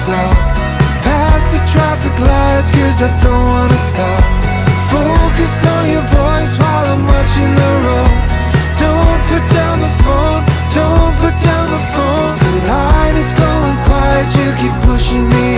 up. Past the traffic lights, cause I don't wanna stop. Focused on your voice while I'm watching the road. Don't put down the phone, don't put down the phone. The line is going quiet, you keep pushing me